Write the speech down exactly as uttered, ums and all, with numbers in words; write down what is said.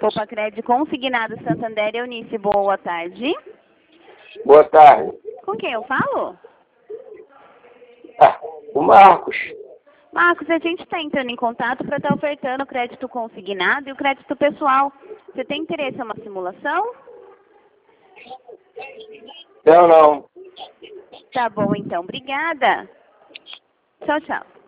Copa Crédito Consignado Santander, Eunice, boa tarde. Boa tarde. Com quem eu falo? Ah, o Marcos. Marcos, a gente está entrando em contato para estar ofertando o crédito consignado e o crédito pessoal. Você tem interesse em uma simulação? Não, não. Tá bom, então. Obrigada. Tchau, tchau.